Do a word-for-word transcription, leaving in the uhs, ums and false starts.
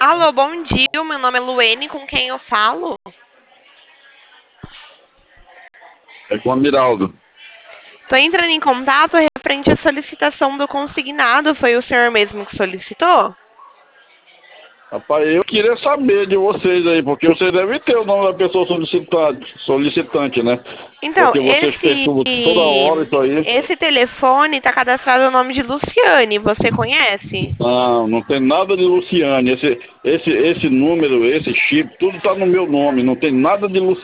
Alô, bom dia. O meu nome é Luene, com quem eu falo? É com o Amiraldo. Tô entrando em contato referente à solicitação do consignado. Foi o senhor mesmo que solicitou? Rapaz, eu queria saber de vocês aí, porque vocês devem ter o nome da pessoa solicitante, solicitante, né? Então, Porque vocês esse perturbam toda hora isso aí. esse telefone está cadastrado o nome de Luciane. Você conhece? Não, não tem nada de Luciane. Esse, esse, esse número, esse chip, tudo tá no meu nome. Não tem nada de Luciane.